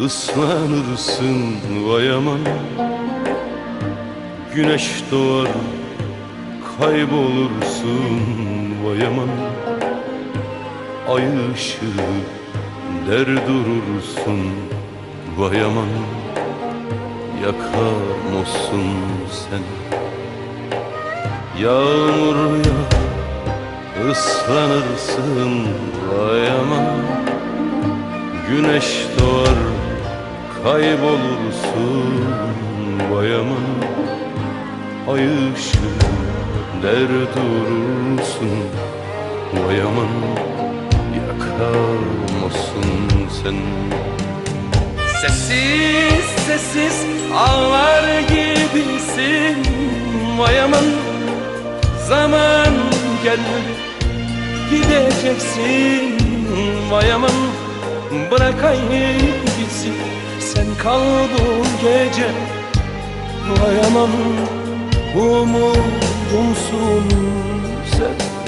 ıslanırsın vay aman. Güneş doğar kaybolursun vay aman. Ay ışığı der durursun vay aman. Yakar mısın sen? Yağmur yağar ıslanırsın vay aman. Güneş doğar kaybolursun vay aman. Ay ışığı der durursun vay aman. Yakar mısın sen? Sessiz sessiz ağlar gibisin vay aman. Zaman gelmedi gideceksin vay aman. Bırakayım gitsin sen kal bu gece vay aman. Umudumsun sen.